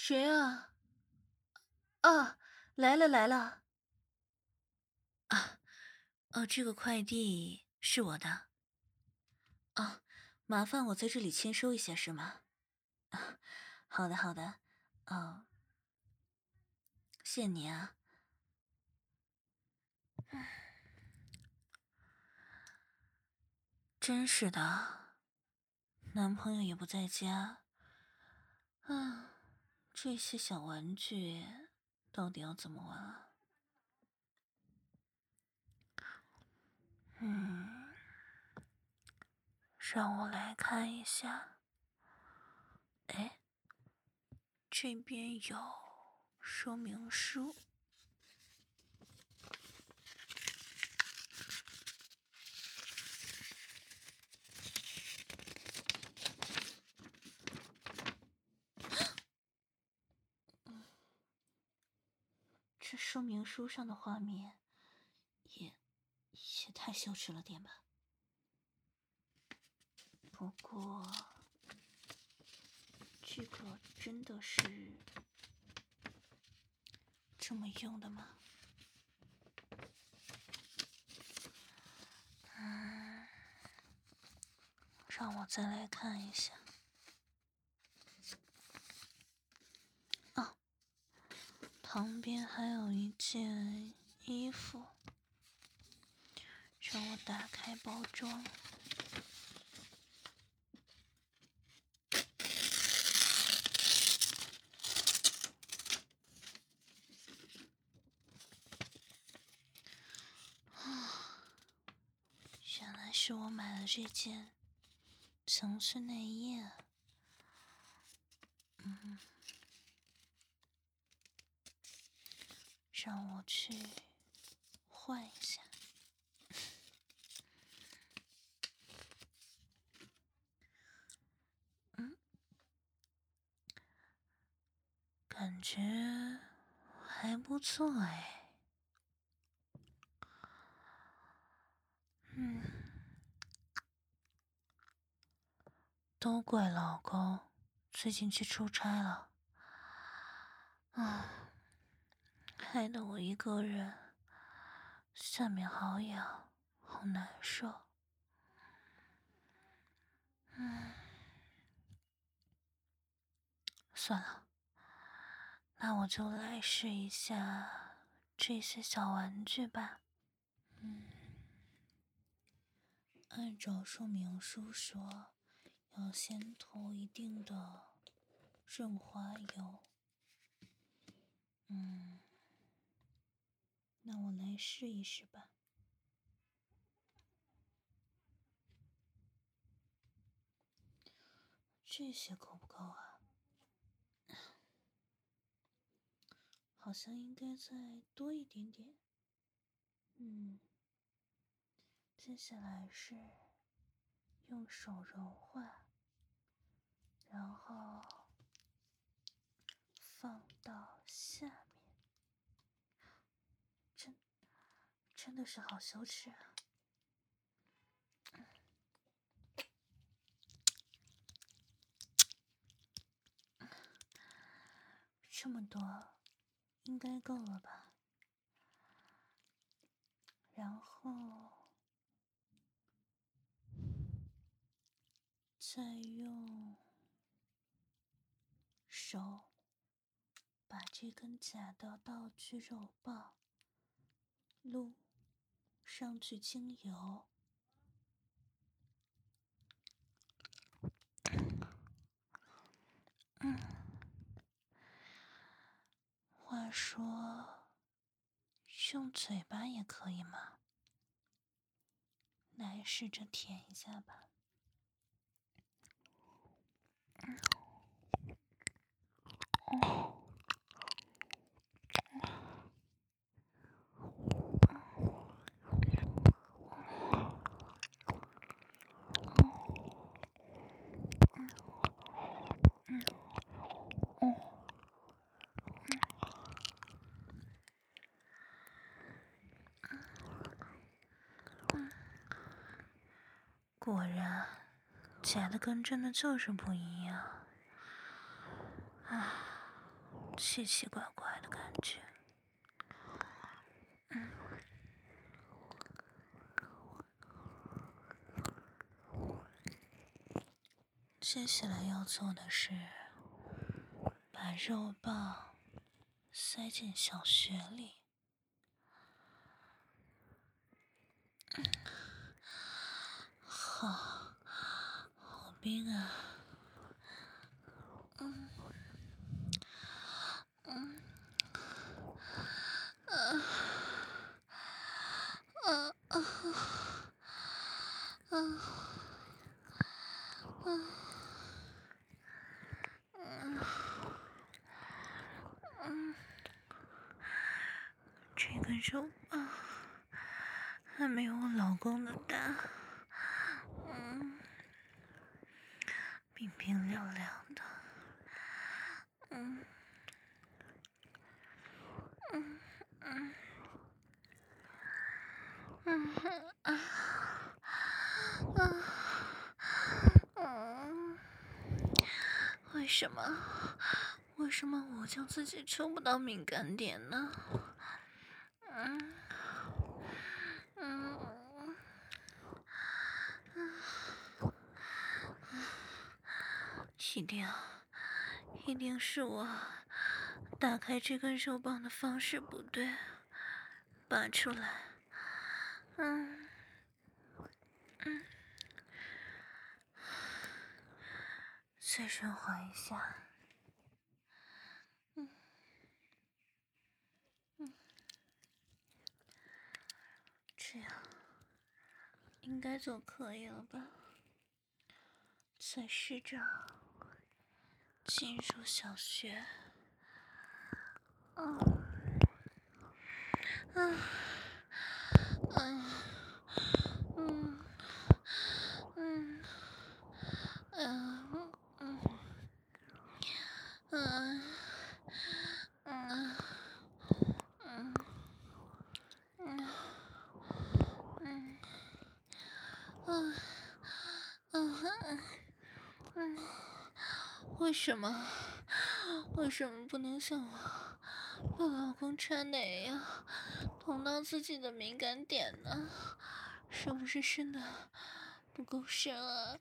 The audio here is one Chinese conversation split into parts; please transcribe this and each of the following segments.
谁啊？啊，来了来了。啊，这个快递是我的。啊，麻烦我在这里签收一下是吗？啊，好的好的。哦，谢谢你啊。真是的，男朋友也不在家。啊，这些小玩具到底要怎么玩啊？嗯，让我来看一下。哎，这边有说明书。这说明书上的画面也太羞耻了点吧。不过，这个真的是这么用的吗？让我再来看一下。哦，旁边还有一件衣服，让我打开包装。原来是我买了这件层次内衣啊。让我去换一下。感觉还不错哎。都怪老公最近去出差了，害得我一个人下面好痒，好难受。算了，那我就来试一下这些小玩具吧。按照说明书说，要先涂一定的润滑油。那我来试一试吧。这些够不够啊？好像应该再多一点点。接下来是用手揉化，然后放到下面。真的是好羞耻啊！这么多，应该够了吧？然后再用手把这根假的道具肉棒撸上去精油。话说，用嘴巴也可以吗？来试着舔一下吧。果然，假的跟真的就是不一样。 奇奇怪怪的感觉。接下来要做的是把肉棒塞进小穴里。好冰啊！这个肉棒还没有我老公的大，冰冰凉凉的，为什么我就自己抽不到敏感点呢？一定是我打开这根肉棒的方式不对，拔出来。再顺滑一下。这样应该就可以了吧？再试着进入小穴。为什么不能像我老公插哪样捅到自己的敏感点呢？是不是深的不够深啊？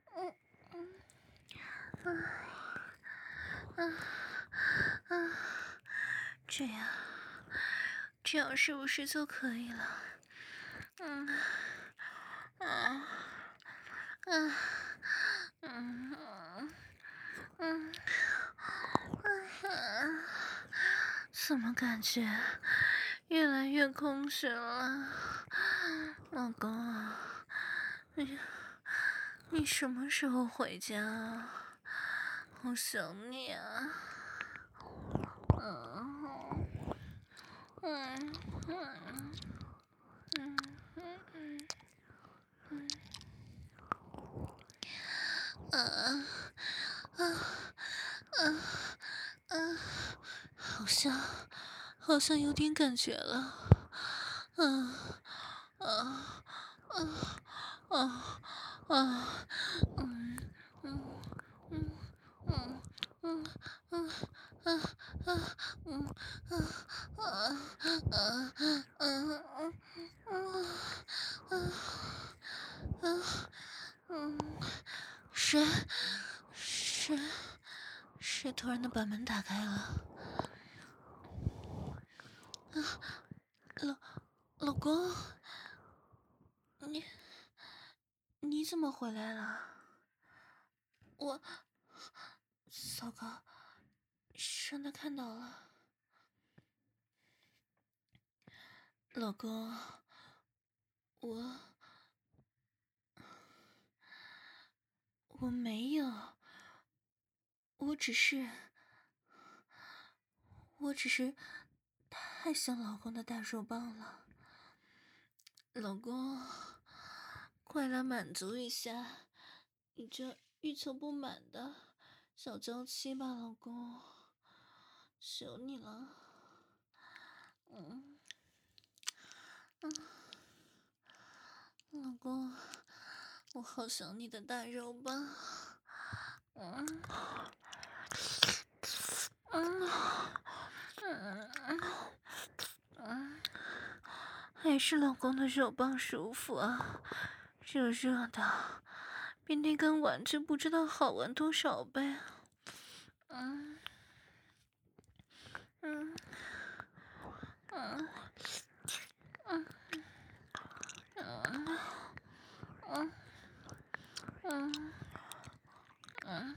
这样是不是就可以了？怎么感觉越来越空虚了？老公，你什么时候回家啊？好想你啊！好像有点感觉了。谁谁突然的把门打开了？老公，你怎么回来了？糟糕，让他看到了。老公，我没有，我只是太想老公的大肉棒了。老公，快来满足一下你这欲求不满的小娇妻吧，老公，求你了。老公，我好想你的大肉棒。 还是老公的手棒舒服啊，热热的，比那根丸子不知道好玩多少倍。嗯嗯嗯嗯嗯嗯嗯嗯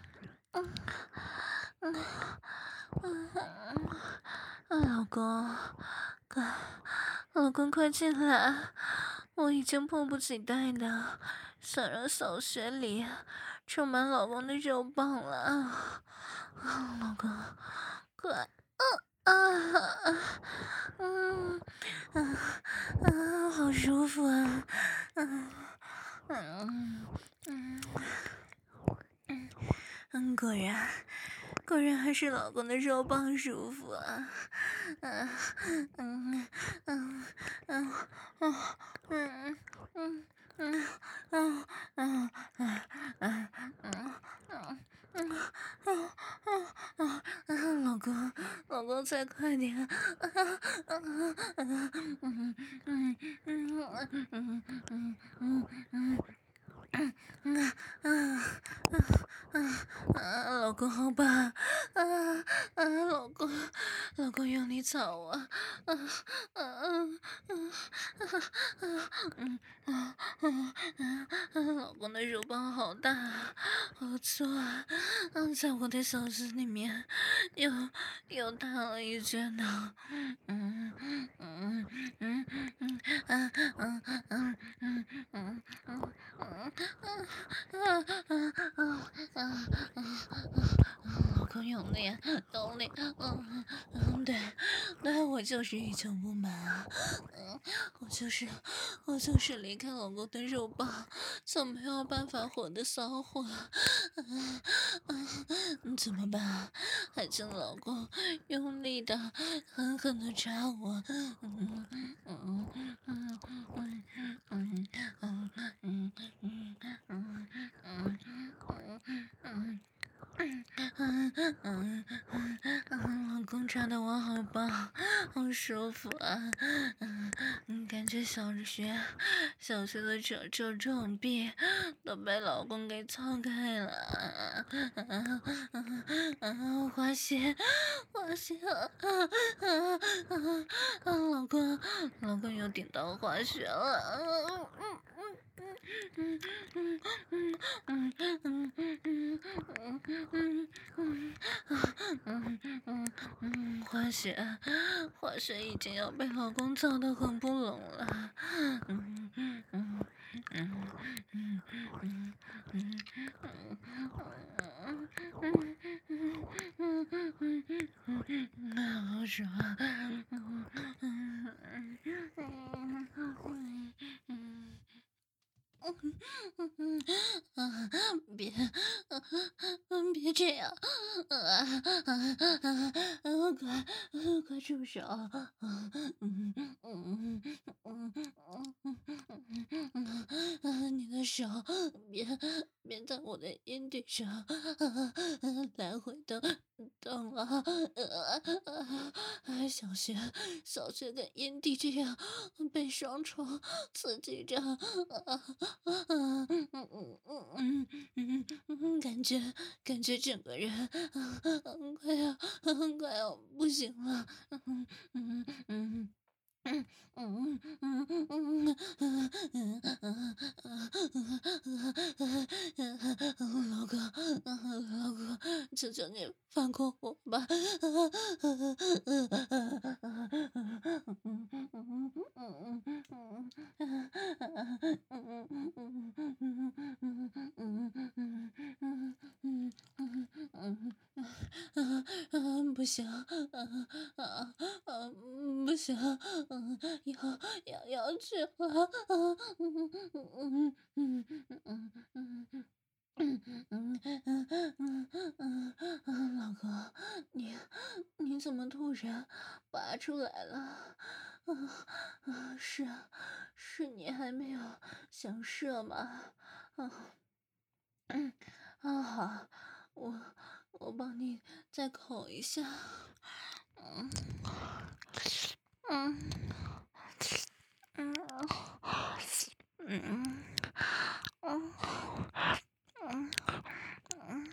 老公，快，老公快进来！我已经迫不及待的想让小穴里充满老公的肉棒了。老公，快！嗯好舒服啊！嗯嗯嗯果然还是老公的肉棒舒服啊！嗯嗯嗯嗯嗯嗯嗯嗯嗯嗯老公再快点！老公好吧，老公用力操啊，老公的肉棒好大，好粗啊，在我的小穴里面又大了一圈呢，老公用力，用力，对，我就是欲求不满啊，我就是离开老公的肉棒，就没有办法活得骚货，怎么办？还请老公用力的、狠狠的插我，老公插的我好棒，好舒服啊！感觉小穴的褶壁都被老公给操开了，滑雪，老公又顶到滑雪了，滑雪已经要被老公操得很不拢了，好爽，别，别这样，快住手！你的手别在我的阴蒂上来回动了，小穴跟阴蒂这样被双重刺激着，感觉整个人快要不行了，老公，求求你放过我吧！不行，不行，要去了，老公，你怎么突然拔出来了？是你还没有想射吗？好，我帮你再口一下，嗯。 嗯嗯嗯嗯嗯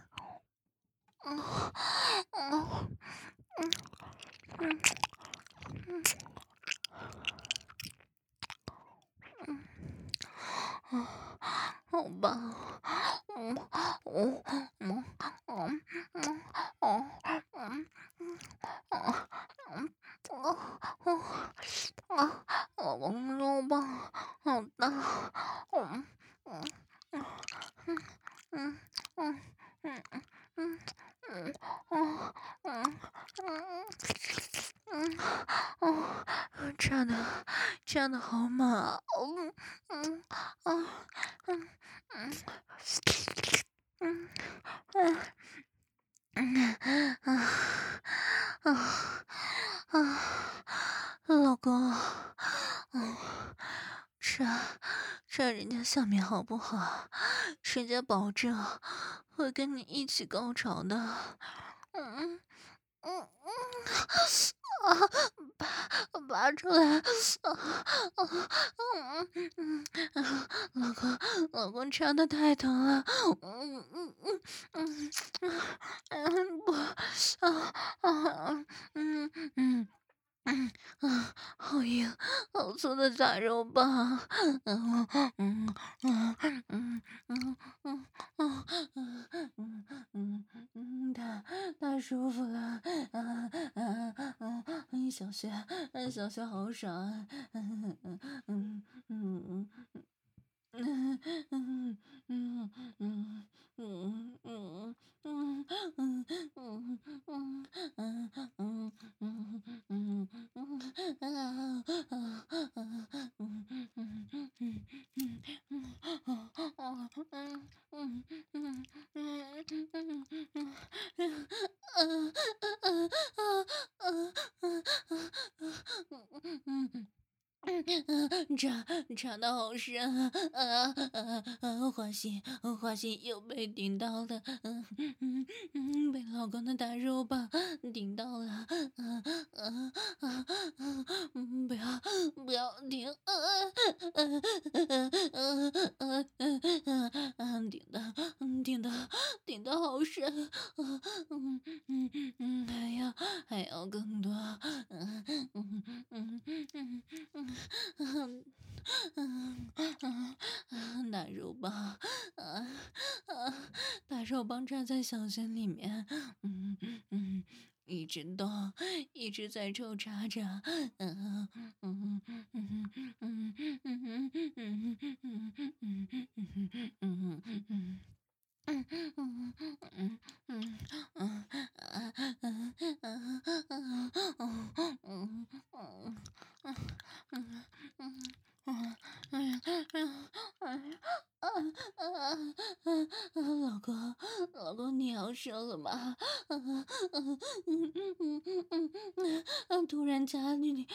嗯嗯嗯嗯，好吧，嗯嗯嗯嗯嗯嗯嗯我工作吧，好大，嗯嗯嗯嗯嗯嗯嗯嗯嗯嗯站的好满，嗯嗯嗯嗯嗯嗯嗯嗯啊啊啊！老公，嗯，这这人家下面好不好？人家保证会跟你一起高潮的。嗯嗯啊，拔出来！啊老公，老公插的太疼了。嗯嗯嗯嗯不嗯嗯。好硬，好粗的大肉棒，嗯嗯嗯嗯嗯嗯嗯太舒服了，小穴，小穴好爽啊，嗯嗯嗯嗯嗯嗯嗯嗯嗯嗯插的好深花心又被顶到了，被老公的大肉棒顶到了，不要停，顶的好深，还要更多，大肉棒，大肉棒插在小穴里面，一直动，一直在抽插着，老公，老公，你要射了吗？突然家里，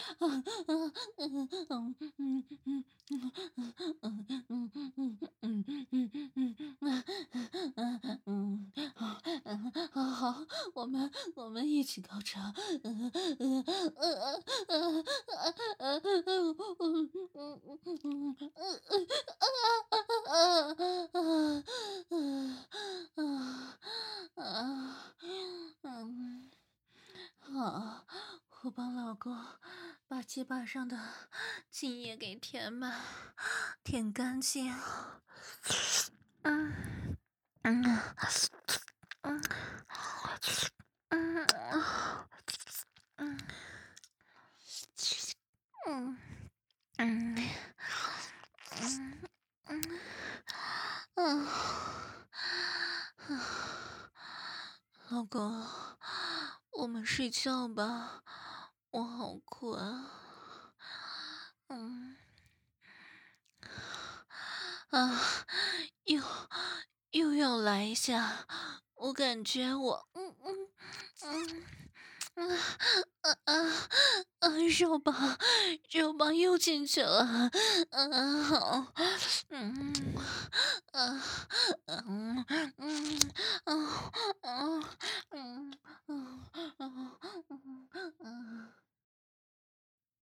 好，我们一起高潮，好，我帮老公把鸡巴上的精液给填满，舔干净。嗯嗯嗯嗯嗯嗯嗯嗯嗯老公，我们睡觉吧，我好困。嗯啊，又又要来一下，我感觉我肉棒又进去了，好，嗯，嗯嗯嗯